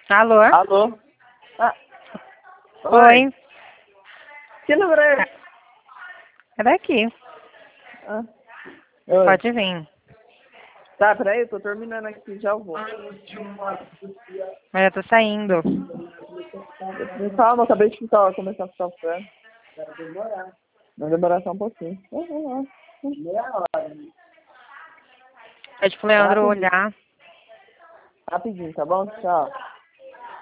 Alô? Alô? Ah, Oi. que número é esse? É daqui. Ah, oi. Pode vir. Tá, peraí, eu tô terminando aqui, já vou. Mas eu tô saindo. Calma, acabei de começar a ficar fé. Vai demorar só um pouquinho. Pede pro Leandro Rapidinho. olhar. Rapidinho, tá bom? Tchau.